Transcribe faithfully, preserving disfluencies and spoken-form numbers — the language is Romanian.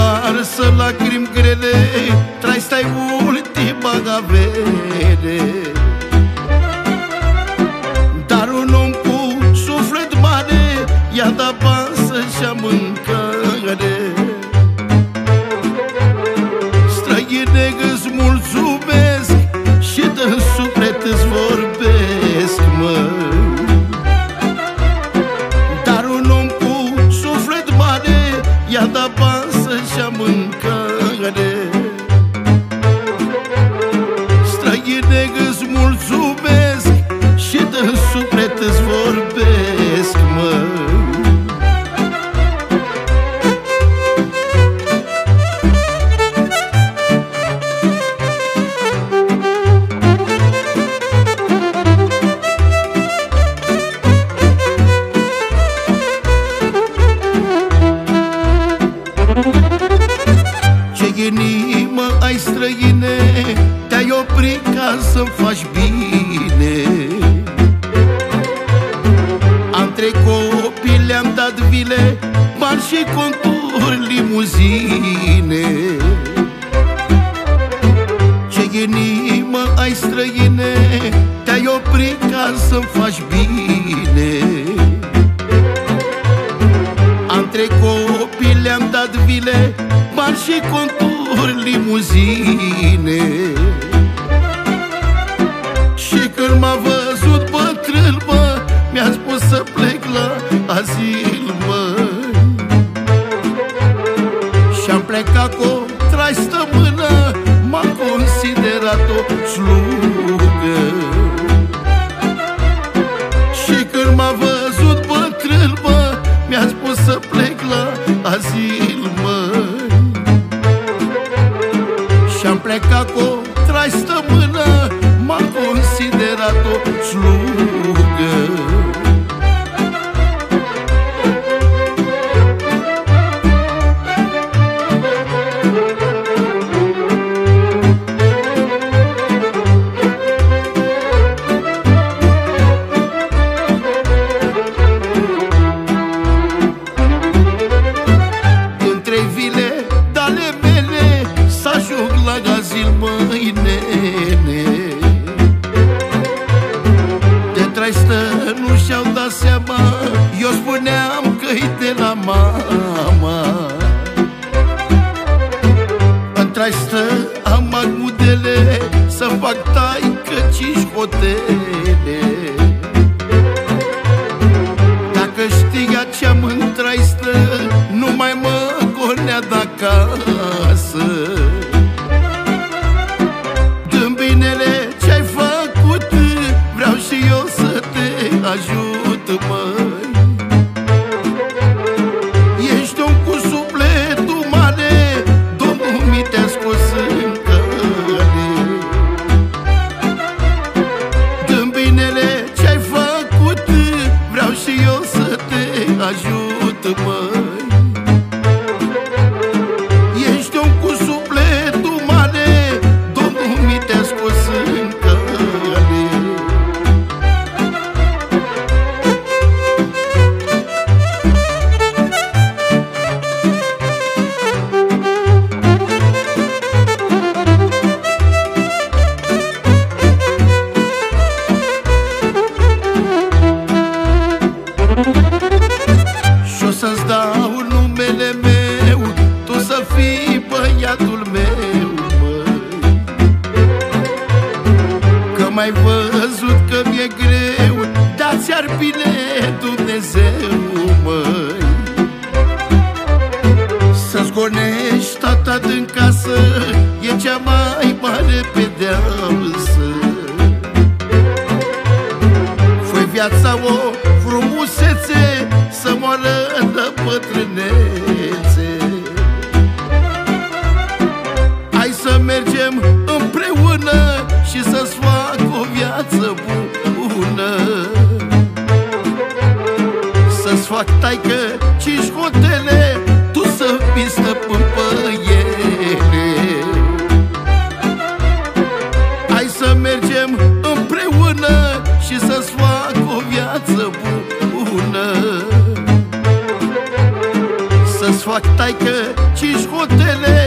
varsă lacrimi grele, trai stai ultima avere. Dar un om cu suflet mare i-a dat bani să-și-a mâncare. Străine, îți mulțumesc și din suflet îți vorbesc, măi. Dar un om cu suflet mare i-a dat bani să-și-a mâncare. Străine, îți mulțumesc și din suflet îți vorbesc, măi. Ce inimă ai, străine, te-ai oprit ca să-mi faci bine. Între copii le-am dat vile, bani și conturi, limuzine. Ce inimă ai, străine, te-ai oprit ca să-mi faci bine. Între copii le-am dat vile, bani și conturi, limuzine. Și când m-a văzut bătrân, mă, mi-a spus să plec la azil, măi. Și-am plecat cu o trai stămână, m-am considerat o slugă. Și când m-a văzut bătrân, mă, mi-a spus să plec la azil, măi. Și-am plecat cu o trai stămână, m-am considerat o slugă. Între vile de-ale mele s-ajung la azil, măi, nene. De traistă nu și-au dat seama, eu spuneam că-i de la mama. În traistă am agudele, să fac taică cinci hotele. Dacă știa ce-am în traistă, nu mai mă gonea de-acasă. Din binele ce-ai făcut, vreau și eu să te ajut, măi. Ești om cu sufletul mare, Domnul mi te-a scos în cale. Din binele ce-ai făcut, vreau și eu să te ajut, măi. Ești om cu sufletul mare, Domnul mi te-a scos în cale. Și-o să-ți dau numele meu, tu să fii băiatul meu, măi. Că m-ai văzut că mi-e greu, dar ți-ar bine Dumnezeu, măi. Să-ți gonești tata din casă e cea mai mare pedeapsă. Fă-i viața o frumusețe, să moară de bătrânețe. Hai să mergem împreună și să-ți fac o viață bună. Să-ți fac taică cinci hotele, tu să fii stăpân pe ele. Hai să mergem împreună și să-ți fac o viață bună. Să-ți fac taică cinci hotele.